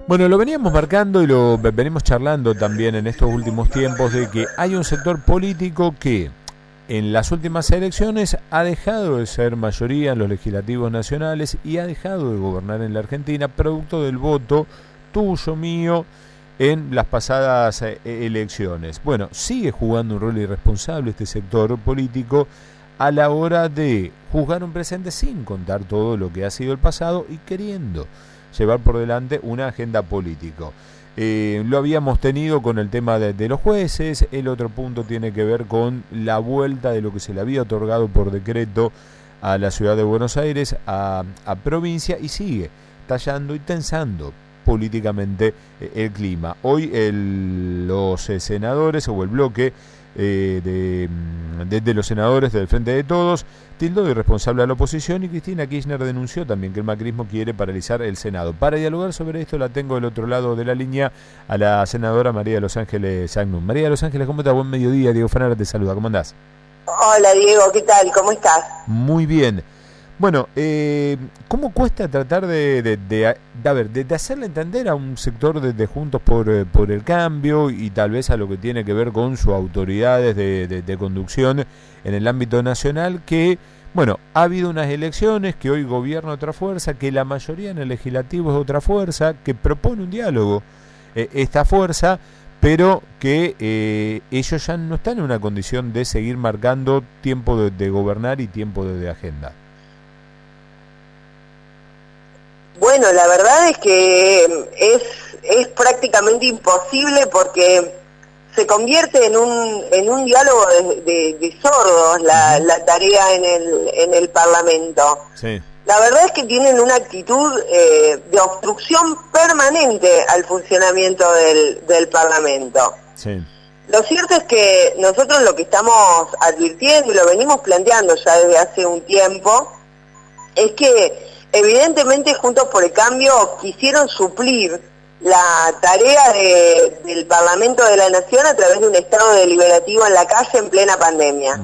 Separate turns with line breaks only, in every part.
Bueno, lo veníamos marcando y lo venimos charlando también en estos últimos tiempos de que hay un sector político que en las últimas elecciones ha dejado de ser mayoría en los legislativos nacionales y ha dejado de gobernar en la Argentina producto del voto tuyo, mío, en las pasadas elecciones. Bueno, sigue jugando un rol irresponsable este sector político a la hora de juzgar un presente sin contar todo lo que ha sido el pasado y queriendo llevar por delante una agenda política. Lo habíamos tenido con el tema de los jueces. El otro punto tiene que ver con la vuelta de lo que se le había otorgado por decreto a la ciudad de Buenos Aires, a provincia, y sigue tallando y tensando políticamente el clima. Hoy los senadores o el bloque de los senadores del Frente de Todos tildó de irresponsable a la oposición, y Cristina Kirchner denunció también que el macrismo quiere paralizar el Senado. Para dialogar sobre esto la tengo del otro lado de la línea a la senadora María de los Ángeles Sagnum. María de los Ángeles, ¿cómo estás? Buen mediodía. Diego Fanara te saluda. ¿Cómo andás?
Hola Diego, ¿qué tal? ¿Cómo estás?
Muy bien. Bueno, ¿cómo cuesta tratar de hacerle entender a un sector de Juntos por el Cambio y tal vez a lo que tiene que ver con sus autoridades de conducción en el ámbito nacional que, bueno, ha habido unas elecciones, que hoy gobierna otra fuerza, que la mayoría en el legislativo es otra fuerza, que propone un diálogo, esta fuerza, pero que ellos ya no están en una condición de seguir marcando tiempo de gobernar y tiempo de agenda?
Bueno, la verdad es que es prácticamente imposible porque se convierte en un diálogo de sordos la tarea en el Parlamento.
Sí.
La verdad es que tienen una actitud de obstrucción permanente al funcionamiento del Parlamento.
Sí.
Lo cierto es que nosotros lo que estamos advirtiendo y lo venimos planteando ya desde hace un tiempo es que evidentemente Juntos por el Cambio quisieron suplir la tarea del Parlamento de la Nación a través de un estado deliberativo en la calle en plena pandemia.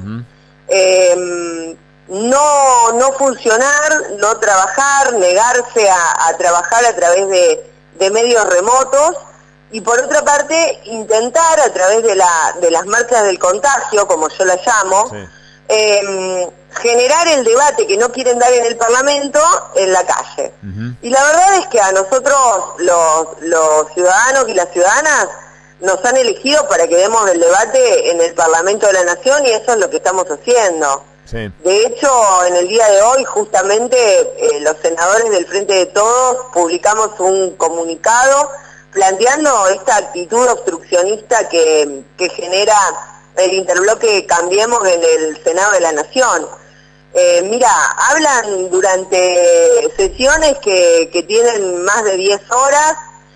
Uh-huh. No funcionar, no trabajar, negarse a trabajar a través de medios remotos, y por otra parte intentar a través de las marchas del contagio, como yo las llamo, sí, generar el debate que no quieren dar en el Parlamento en la calle. Uh-huh. Y la verdad es que a nosotros los ciudadanos y las ciudadanas nos han elegido para que demos el debate en el Parlamento de la Nación, y eso es lo que estamos haciendo.
Sí.
De hecho, en el día de hoy justamente los senadores del Frente de Todos publicamos un comunicado planteando esta actitud obstruccionista que genera el interbloque Cambiemos en el Senado de la Nación. Mira, hablan durante sesiones que tienen más de 10 horas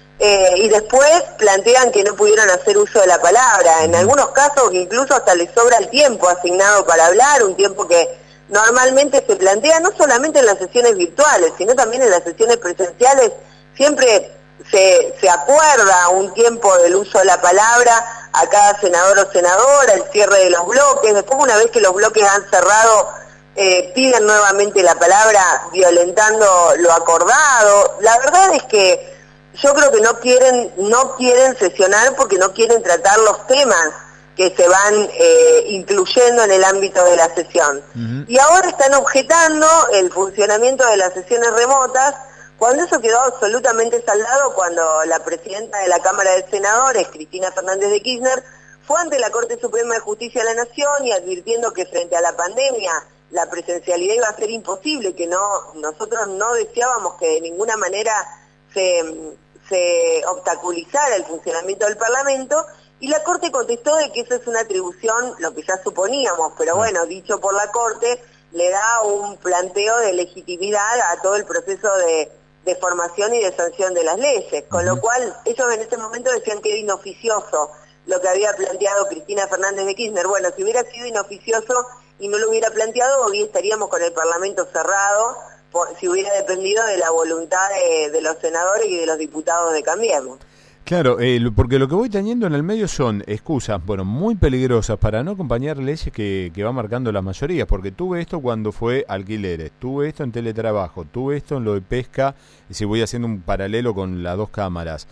y después plantean que no pudieron hacer uso de la palabra. En algunos casos incluso hasta les sobra el tiempo asignado para hablar, un tiempo que normalmente se plantea no solamente en las sesiones virtuales, sino también en las sesiones presenciales. Siempre se acuerda un tiempo del uso de la palabra a cada senador o senadora, el cierre de los bloques. Después, una vez que los bloques han cerrado, piden nuevamente la palabra violentando lo acordado. La verdad es que yo creo que no quieren sesionar porque no quieren tratar los temas que se van incluyendo en el ámbito de la sesión. Uh-huh. Y ahora están objetando el funcionamiento de las sesiones remotas, cuando eso quedó absolutamente saldado cuando la presidenta de la Cámara de Senadores, Cristina Fernández de Kirchner, fue ante la Corte Suprema de Justicia de la Nación y advirtiendo que frente a la pandemia la presencialidad iba a ser imposible, que nosotros no deseábamos que de ninguna manera se obstaculizara el funcionamiento del Parlamento, y la Corte contestó de que eso es una atribución, lo que ya suponíamos, pero bueno, dicho por la Corte, le da un planteo de legitimidad a todo el proceso de formación y de sanción de las leyes, con lo cual ellos en ese momento decían que era inoficioso lo que había planteado Cristina Fernández de Kirchner. Bueno, si hubiera sido inoficioso y no lo hubiera planteado, hoy estaríamos con el Parlamento cerrado, si hubiera dependido de la voluntad de los senadores y de los diputados de Cambiemos.
Claro, porque lo que voy teniendo en el medio son excusas, bueno, muy peligrosas para no acompañar leyes que va marcando las mayorías, porque tuve esto cuando fue alquileres, tuve esto en teletrabajo, tuve esto en lo de pesca, y si voy haciendo un paralelo con las dos cámaras.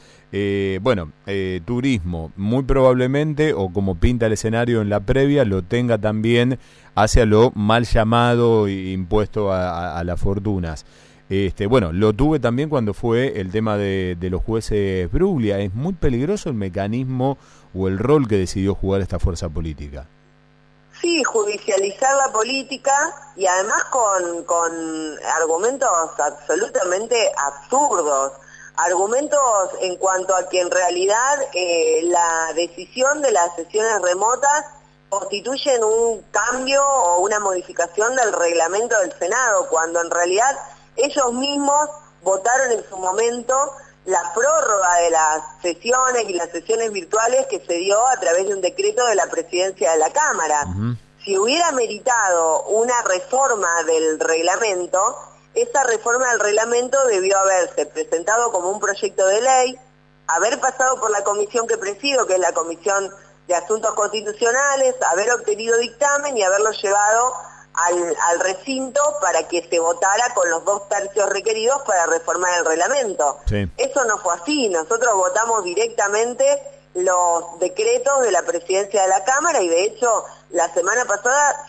Turismo, muy probablemente, o como pinta el escenario en la previa, lo tenga también hacia lo mal llamado impuesto a las fortunas. Lo tuve también cuando fue el tema de los jueces Bruglia. Es muy peligroso el mecanismo o el rol que decidió jugar esta fuerza política.
Sí, judicializar la política y además con argumentos absolutamente absurdos. Argumentos en cuanto a que en realidad la decisión de las sesiones remotas constituyen un cambio o una modificación del reglamento del Senado, cuando en realidad ellos mismos votaron en su momento la prórroga de las sesiones y las sesiones virtuales que se dio a través de un decreto de la presidencia de la Cámara. Uh-huh. Si hubiera meritado una reforma del reglamento, esa reforma del reglamento debió haberse presentado como un proyecto de ley, haber pasado por la comisión que presido, que es la Comisión de Asuntos Constitucionales, haber obtenido dictamen y haberlo llevado al recinto para que se votara con los 2/3 requeridos para reformar el reglamento. Sí. Eso no fue así, nosotros votamos directamente los decretos de la presidencia de la Cámara y de hecho la semana pasada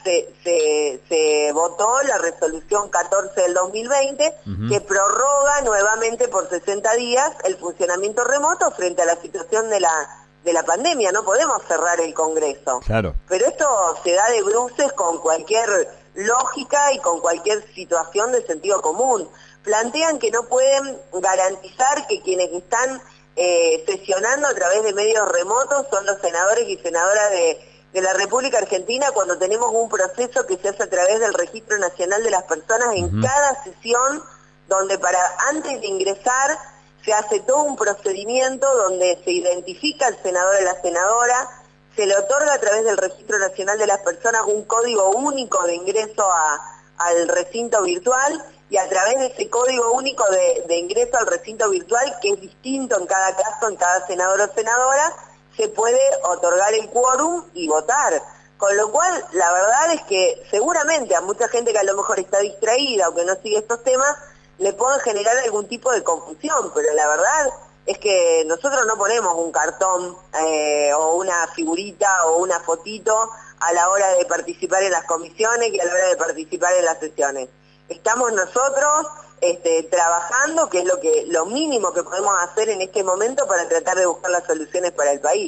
se votó la resolución 14 del 2020 uh-huh. que prorroga nuevamente por 60 días el funcionamiento remoto frente a la situación de la pandemia. No podemos cerrar el Congreso. Claro. Pero esto se da de bruces con cualquier lógica y con cualquier situación de sentido común. Plantean que no pueden garantizar que quienes están sesionando a través de medios remotos son los senadores y senadoras de la República Argentina cuando tenemos un proceso que se hace a través del Registro Nacional de las Personas en uh-huh. cada sesión, donde antes de ingresar se hace todo un procedimiento donde se identifica al senador o la senadora, se le otorga a través del Registro Nacional de las Personas un código único de ingreso al recinto virtual y a través de ese código único de ingreso al recinto virtual, que es distinto en cada caso, en cada senador o senadora, se puede otorgar el quórum y votar. Con lo cual, la verdad es que seguramente a mucha gente que a lo mejor está distraída o que no sigue estos temas, le pueden generar algún tipo de confusión, pero la verdad es que nosotros no ponemos un cartón o una figurita o una fotito a la hora de participar en las comisiones y a la hora de participar en las sesiones. Estamos nosotros trabajando, que es lo mínimo que podemos hacer en este momento para tratar de buscar las soluciones para el país.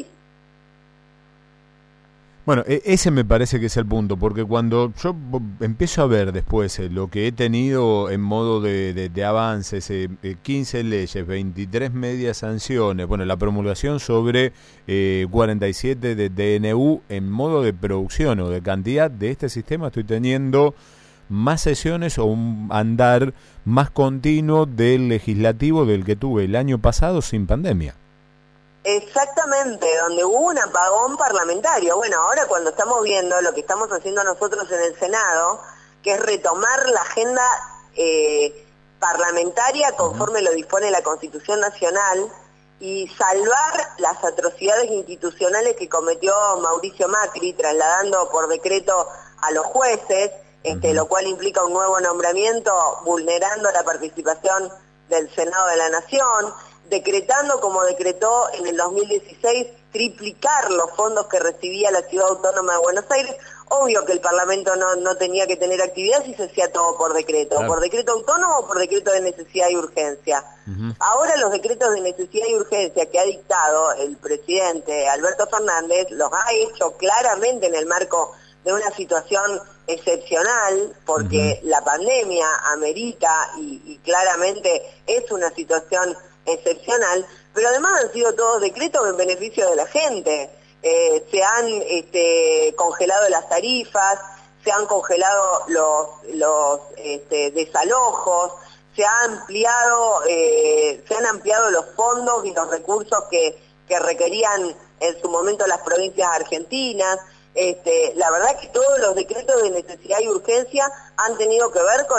Bueno, ese me parece que es el punto, porque cuando yo empiezo a ver después lo que he tenido en modo de avances, 15 leyes, 23 medias sanciones, bueno, la promulgación sobre 47 de DNU en modo de producción o de cantidad de este sistema, estoy teniendo más sesiones o un andar más continuo del legislativo del que tuve el año pasado sin pandemia.
Exactamente, donde hubo un apagón parlamentario. Bueno, ahora cuando estamos viendo lo que estamos haciendo nosotros en el Senado, que es retomar la agenda parlamentaria conforme lo dispone la Constitución Nacional y salvar las atrocidades institucionales que cometió Mauricio Macri, trasladando por decreto a los jueces, lo cual implica un nuevo nombramiento, vulnerando la participación del Senado de la Nación, decretando, como decretó en el 2016, triplicar los fondos que recibía la Ciudad Autónoma de Buenos Aires. Obvio que el Parlamento no tenía que tener actividad si se hacía todo por decreto, claro. Por decreto autónomo o por decreto de necesidad y urgencia. Uh-huh. Ahora los decretos de necesidad y urgencia que ha dictado el presidente Alberto Fernández los ha hecho claramente en el marco de una situación excepcional, porque uh-huh. la pandemia amerita y claramente es una situación excepcional, pero además han sido todos decretos en beneficio de la gente. Se han congelado las tarifas, se han congelado los desalojos, se han ampliado los fondos y los recursos que requerían en su momento las provincias argentinas. La verdad que todos los decretos de necesidad y urgencia han tenido que ver con las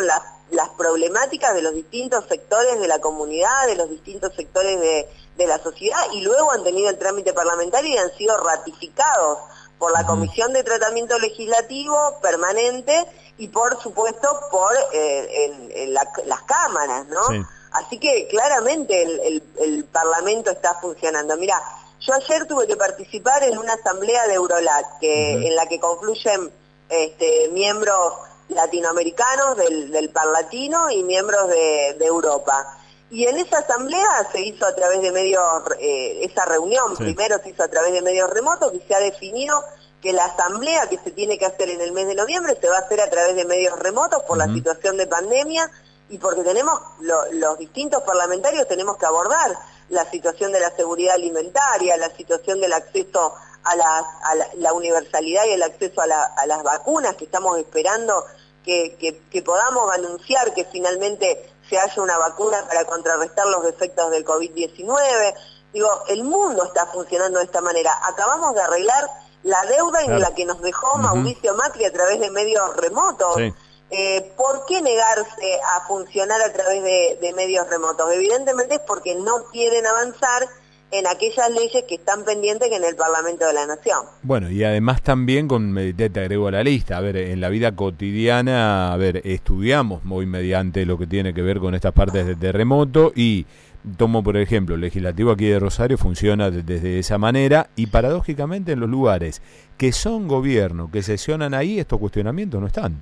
las problemáticas de los distintos sectores de la comunidad, de los distintos sectores de la sociedad, y luego han tenido el trámite parlamentario y han sido ratificados por la Comisión de Tratamiento Legislativo Permanente y por supuesto por las cámaras, ¿no?
Sí.
Así que claramente el Parlamento está funcionando. Mirá, yo ayer tuve que participar en una asamblea de Eurolat, en la que confluyen miembros latinoamericanos del Parlatino y miembros de Europa. Y en esa asamblea se hizo a través de medios, esa reunión primero se hizo a través de medios remotos, y se ha definido que la asamblea que se tiene que hacer en el mes de noviembre se va a hacer a través de medios remotos por la situación de pandemia y porque tenemos, los distintos parlamentarios tenemos que abordar la situación de la seguridad alimentaria, la situación del acceso a la universalidad y el acceso a las vacunas, que estamos esperando que podamos anunciar que finalmente se haya una vacuna para contrarrestar los efectos del COVID-19. Digo, el mundo está funcionando de esta manera. Acabamos de arreglar la deuda en la que nos dejó Mauricio Macri a través de medios remotos.
Sí.
¿Por qué negarse a funcionar a través de medios remotos? Evidentemente es porque no quieren avanzar en aquellas leyes que están pendientes en el Parlamento de la Nación.
Bueno, y además también, te agrego a la lista, a ver, en la vida cotidiana, a ver, estudiamos muy mediante lo que tiene que ver con estas partes de terremoto, y tomo por ejemplo, el legislativo aquí de Rosario funciona desde esa manera, y paradójicamente en los lugares que son gobierno, que sesionan ahí, estos cuestionamientos no están.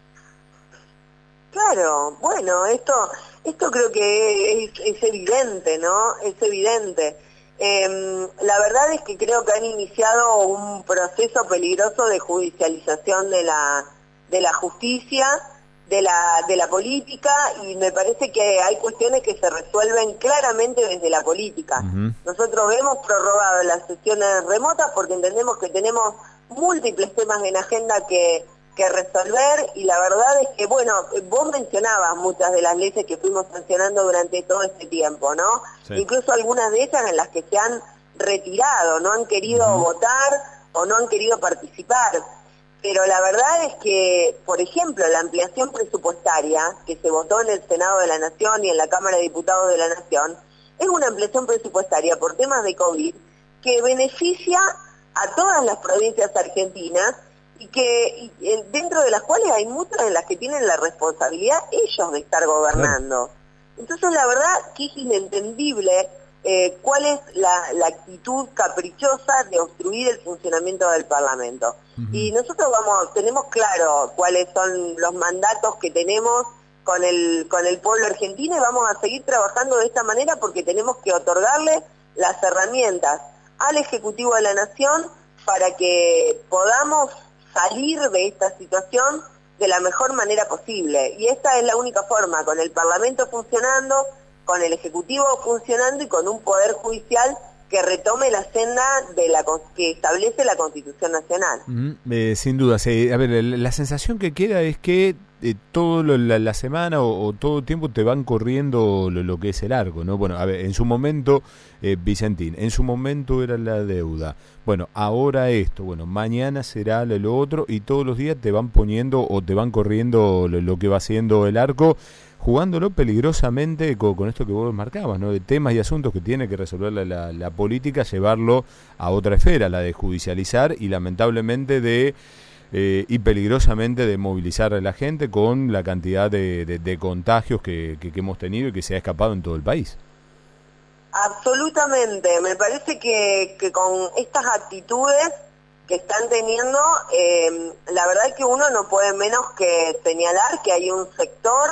Claro, bueno, esto creo que es evidente, ¿no? Es evidente. La verdad es que creo que han iniciado un proceso peligroso de judicialización de la justicia, de la política, y me parece que hay cuestiones que se resuelven claramente desde la política. Nosotros hemos prorrogado las sesiones remotas porque entendemos que tenemos múltiples temas en agenda que resolver, y la verdad es que, bueno, vos mencionabas muchas de las leyes que fuimos sancionando durante todo este tiempo, ¿no? Sí. Incluso algunas de ellas en las que se han retirado, no han querido votar o no han querido participar. Pero la verdad es que, por ejemplo, la ampliación presupuestaria que se votó en el Senado de la Nación y en la Cámara de Diputados de la Nación, es una ampliación presupuestaria por temas de COVID que beneficia a todas las provincias argentinas, y dentro de las cuales hay muchas en las que tienen la responsabilidad ellos de estar gobernando. Entonces la verdad que es inentendible cuál es la actitud caprichosa de obstruir el funcionamiento del Parlamento. Y nosotros tenemos claro cuáles son los mandatos que tenemos con el pueblo argentino, y vamos a seguir trabajando de esta manera porque tenemos que otorgarle las herramientas al Ejecutivo de la Nación para que podamos salir de esta situación de la mejor manera posible. Y esta es la única forma, con el Parlamento funcionando, con el Ejecutivo funcionando y con un Poder Judicial que retome la senda que establece la Constitución Nacional.
Sin duda. A ver, la sensación que queda es que toda la semana o todo el tiempo te van corriendo lo que es el arco, ¿no? Bueno, a ver, en su momento, Vicentín, en su momento era la deuda. Bueno, ahora esto, bueno, mañana será lo otro, y todos los días te van poniendo o te van corriendo lo que va haciendo el arco, jugándolo peligrosamente con esto que vos marcabas, ¿no? De temas y asuntos que tiene que resolver la política, llevarlo a otra esfera, la de judicializar y lamentablemente y peligrosamente de movilizar a la gente con la cantidad de contagios que hemos tenido y que se ha escapado en todo el país.
Absolutamente, me parece que con estas actitudes que están teniendo, la verdad es que uno no puede menos que señalar que hay un sector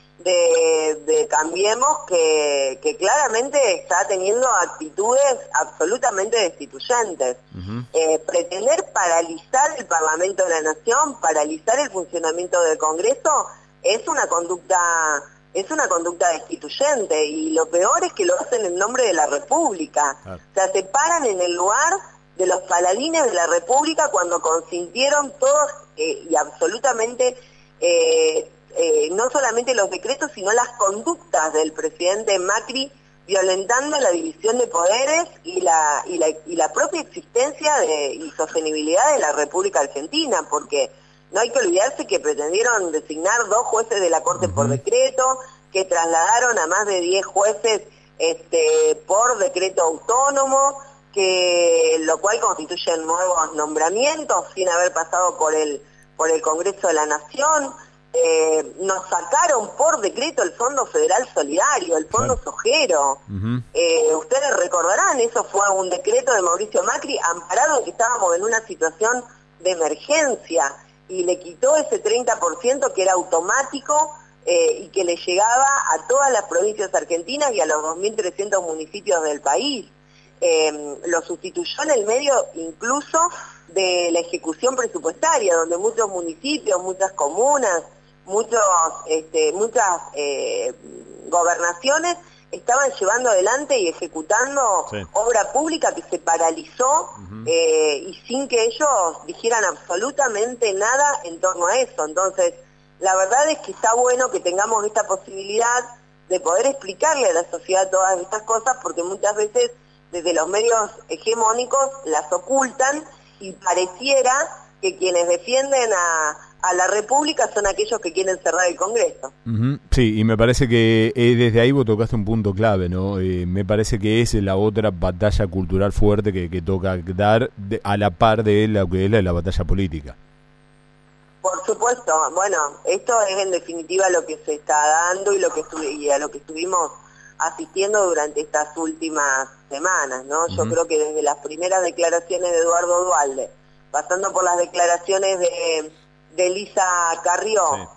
de Cambiemos que claramente está teniendo actitudes absolutamente destituyentes. Pretender paralizar el Parlamento de la Nación, paralizar el funcionamiento del Congreso, es una conducta destituyente, y lo peor es que lo hacen en nombre de la República. O sea, se paran en el lugar de los paladines de la República cuando consintieron todos y absolutamente no solamente los decretos, sino las conductas del presidente Macri, violentando la división de poderes y la propia existencia y sostenibilidad de la República Argentina, porque No hay que olvidarse que pretendieron designar 2 jueces de la Corte por decreto, que trasladaron a más de 10 jueces por decreto autónomo, lo cual constituye nuevos nombramientos sin haber pasado por el Congreso de la Nación. Nos sacaron por decreto el Fondo Federal Solidario, el Fondo Sojero. Ustedes recordarán, eso fue un decreto de Mauricio Macri, amparado que estábamos en una situación de emergencia, y le quitó ese 30% que era automático y que le llegaba a todas las provincias argentinas y a los 2.300 municipios del país. Lo sustituyó en el medio incluso de la ejecución presupuestaria, donde muchos municipios, muchas comunas, muchas gobernaciones estaban llevando adelante y ejecutando obra pública que se paralizó y sin que ellos dijeran absolutamente nada en torno a eso. Entonces, la verdad es que está bueno que tengamos esta posibilidad de poder explicarle a la sociedad todas estas cosas, porque muchas veces desde los medios hegemónicos las ocultan y pareciera que quienes defienden a la República son aquellos que quieren cerrar el Congreso.
Sí, y me parece que desde ahí vos tocaste un punto clave, ¿no? Me parece que es la otra batalla cultural fuerte que toca dar a la par de lo que es la batalla política.
Por supuesto, bueno, esto es en definitiva lo que se está dando y a lo que estuvimos asistiendo durante estas últimas semanas, ¿no? Yo creo que desde las primeras declaraciones de Eduardo Duhalde, pasando por las declaraciones de Elisa Carrió,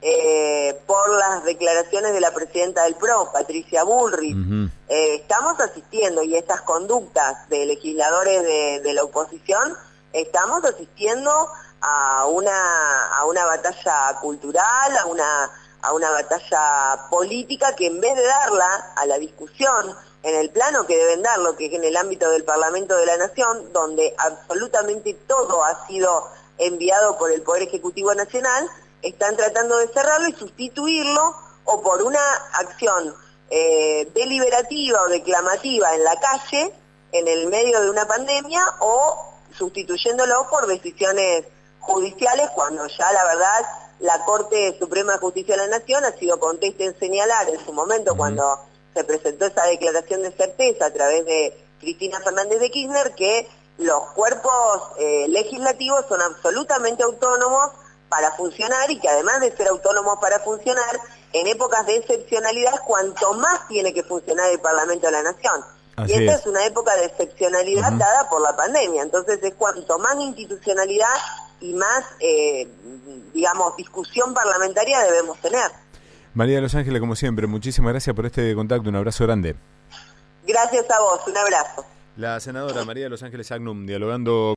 por las declaraciones de la presidenta del PRO, Patricia Bullrich, estamos asistiendo, y estas conductas de legisladores de la oposición, estamos asistiendo a una batalla cultural, a una batalla política que en vez de darla a la discusión en el plano que deben darlo, que es en el ámbito del Parlamento de la Nación, donde absolutamente todo ha sido enviado por el Poder Ejecutivo Nacional, están tratando de cerrarlo y sustituirlo o por una acción deliberativa o declamativa en la calle, en el medio de una pandemia, o sustituyéndolo por decisiones judiciales, cuando ya la verdad la Corte Suprema de Justicia de la Nación ha sido contesta en señalar en su momento cuando se presentó esa declaración de certeza a través de Cristina Fernández de Kirchner, que los cuerpos legislativos son absolutamente autónomos para funcionar, y que además de ser autónomos para funcionar, en épocas de excepcionalidad, cuanto más tiene que funcionar el Parlamento de la Nación. Y esta es una época de excepcionalidad dada por la pandemia, entonces es cuanto más institucionalidad y más, discusión parlamentaria debemos tener.
María de Los Ángeles, como siempre, muchísimas gracias por este contacto, un abrazo grande.
Gracias a vos, un abrazo.
La senadora María de Los Ángeles Agnum, dialogando